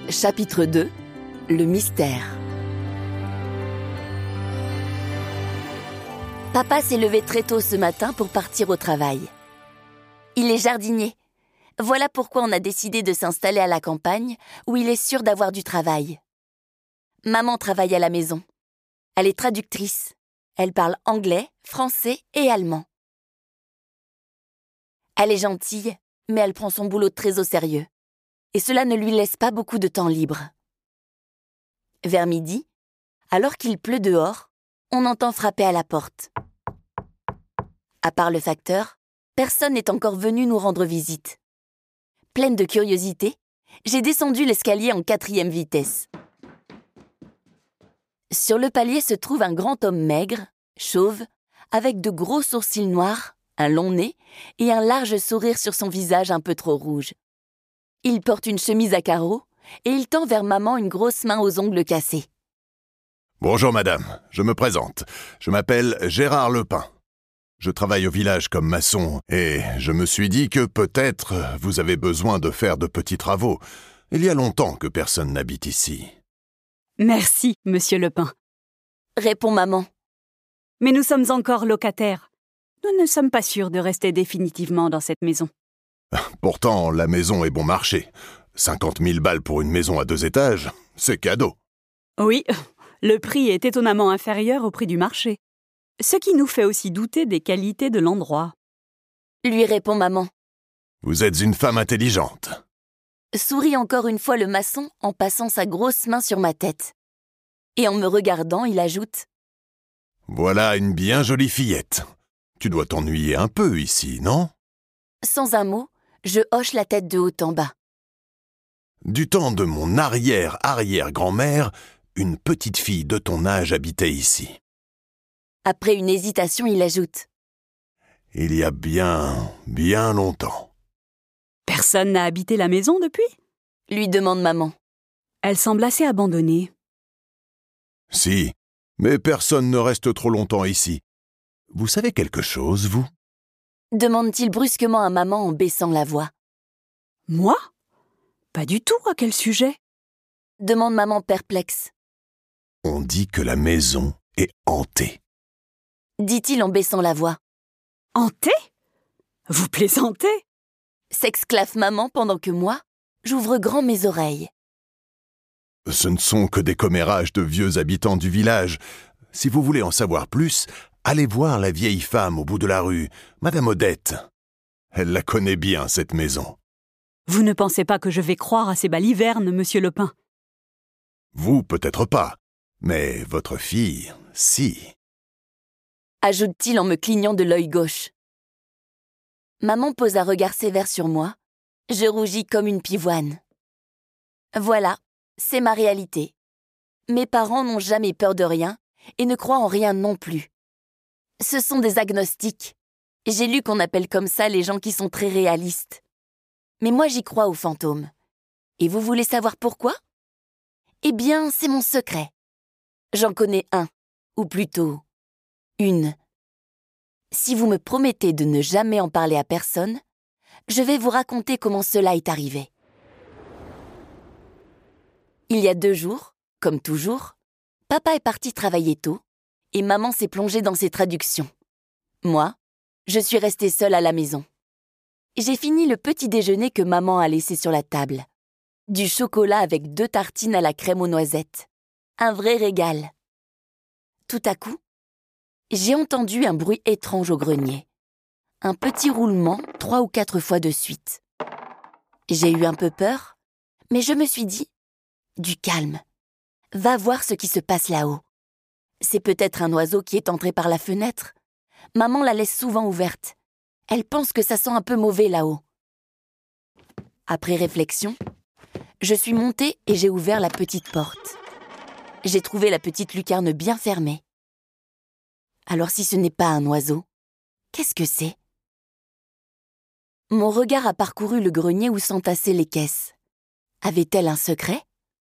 Chapitre 2. Le mystère. Papa s'est levé très tôt ce matin pour partir au travail. Il est jardinier. Voilà pourquoi on a décidé de s'installer à la campagne, où il est sûr d'avoir du travail. Maman travaille à la maison. Elle est traductrice. Elle parle anglais, français et allemand. Elle est gentille, mais elle prend son boulot très au sérieux. Et cela ne lui laisse pas beaucoup de temps libre. Vers midi, alors qu'il pleut dehors, on entend frapper à la porte. À part le facteur, personne n'est encore venu nous rendre visite. Pleine de curiosité, j'ai descendu l'escalier en 4e vitesse. Sur le palier se trouve un grand homme maigre, chauve, avec de gros sourcils noirs, un long nez et un large sourire sur son visage un peu trop rouge. Il porte une chemise à carreaux et il tend vers maman une grosse main aux ongles cassés. « Bonjour madame, je me présente. Je m'appelle Gérard Lepin. Je travaille au village comme maçon et je me suis dit que peut-être vous avez besoin de faire de petits travaux. Il y a longtemps que personne n'habite ici. » « Merci, monsieur Lepin. » répond maman. « Mais nous sommes encore locataires. Nous ne sommes pas sûrs de rester définitivement dans cette maison. » Pourtant, la maison est bon marché. 50 000 balles pour une maison à 2 étages, c'est cadeau. Oui, le prix est étonnamment inférieur au prix du marché. Ce qui nous fait aussi douter des qualités de l'endroit. Lui répond maman. Vous êtes une femme intelligente. Sourit encore une fois le maçon en passant sa grosse main sur ma tête. Et en me regardant, il ajoute. Voilà une bien jolie fillette. Tu dois t'ennuyer un peu ici, non ? Sans un mot, je hoche la tête de haut en bas. Du temps de mon arrière-arrière-grand-mère, une petite fille de ton âge habitait ici. Après une hésitation, il ajoute. Il y a bien longtemps. Personne n'a habité la maison depuis ? Lui demande maman. Elle semble assez abandonnée. Si, mais personne ne reste trop longtemps ici. Vous savez quelque chose, vous ? Demande-t-il brusquement à maman en baissant la voix. Moi ? Pas du tout, à quel sujet ? Demande maman perplexe. On dit que la maison est hantée. Dit-il en baissant la voix. Hantée ? Vous plaisantez ? S'exclave maman pendant que moi, j'ouvre grand mes oreilles. Ce ne sont que des commérages de vieux habitants du village. Si vous voulez en savoir plus, allez voir la vieille femme au bout de la rue, Madame Odette. Elle la connaît bien, cette maison. Vous ne pensez pas que je vais croire à ces balivernes, monsieur Lepin ? Vous, peut-être pas, mais votre fille, si. Ajoute-t-il en me clignant de l'œil gauche. Maman pose un regard sévère sur moi. Je rougis comme une pivoine. Voilà, c'est ma réalité. Mes parents n'ont jamais peur de rien et ne croient en rien non plus. Ce sont des agnostiques. J'ai lu qu'on appelle comme ça les gens qui sont très réalistes. Mais moi j'y crois aux fantômes. Et vous voulez savoir pourquoi ? Eh bien, c'est mon secret. J'en connais un, ou plutôt, une. Si vous me promettez de ne jamais en parler à personne, je vais vous raconter comment cela est arrivé. Il y a 2 jours, comme toujours, papa est parti travailler tôt et maman s'est plongée dans ses traductions. Moi, je suis restée seule à la maison. J'ai fini le petit déjeuner que maman a laissé sur la table. Du chocolat avec 2 tartines à la crème aux noisettes. Un vrai régal. Tout à coup, j'ai entendu un bruit étrange au grenier. Un petit roulement 3 ou 4 fois de suite. J'ai eu un peu peur, mais je me suis dit, du calme. Va voir ce qui se passe là-haut. C'est peut-être un oiseau qui est entré par la fenêtre. Maman la laisse souvent ouverte. Elle pense que ça sent un peu mauvais là-haut. Après réflexion, je suis montée et j'ai ouvert la petite porte. J'ai trouvé la petite lucarne bien fermée. Alors si ce n'est pas un oiseau, qu'est-ce que c'est ? Mon regard a parcouru le grenier où s'entassaient les caisses. Avait-elle un secret ?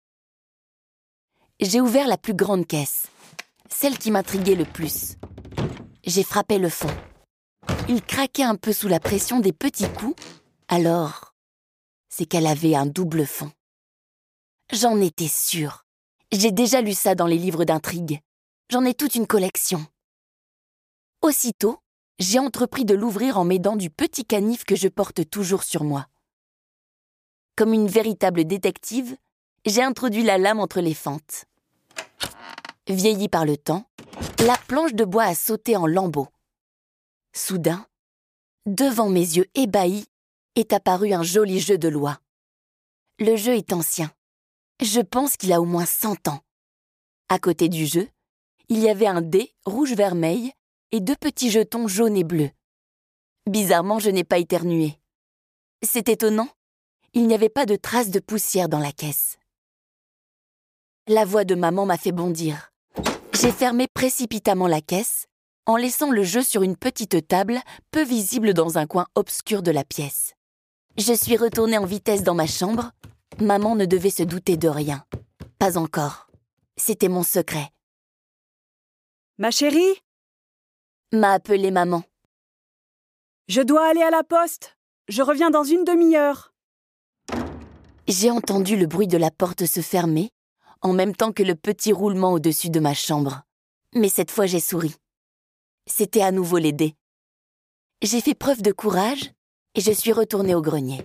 J'ai ouvert la plus grande caisse, celle qui m'intriguait le plus. J'ai frappé le fond. Il craquait un peu sous la pression des petits coups, alors c'est qu'elle avait un double fond. J'en étais sûre. J'ai déjà lu ça dans les livres d'intrigue. J'en ai toute une collection. Aussitôt, j'ai entrepris de l'ouvrir en m'aidant du petit canif que je porte toujours sur moi. Comme une véritable détective, j'ai introduit la lame entre les fentes. Vieillie par le temps, la planche de bois a sauté en lambeaux. Soudain, devant mes yeux ébahis, est apparu un joli jeu de loi. Le jeu est ancien. Je pense qu'il a au moins 100 ans. À côté du jeu, il y avait un dé rouge-vermeil et 2 petits jetons jaunes et bleus. Bizarrement, je n'ai pas éternué. C'est étonnant, il n'y avait pas de traces de poussière dans la caisse. La voix de maman m'a fait bondir. J'ai fermé précipitamment la caisse, en laissant le jeu sur une petite table peu visible dans un coin obscur de la pièce. Je suis retournée en vitesse dans ma chambre. Maman ne devait se douter de rien. Pas encore. C'était mon secret. « Ma chérie ?» m'a appelée maman. « Je dois aller à la poste. Je reviens dans une demi-heure. » J'ai entendu le bruit de la porte se fermer, en même temps que le petit roulement au-dessus de ma chambre. Mais cette fois, j'ai souri. C'était à nouveau les dés. J'ai fait preuve de courage et je suis retournée au grenier.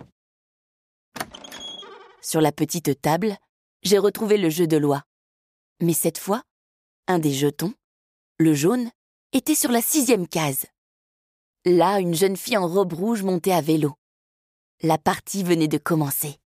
Sur la petite table, j'ai retrouvé le jeu de loi. Mais cette fois, un des jetons, le jaune, était sur la 6e case. Là, une jeune fille en robe rouge montait à vélo. La partie venait de commencer.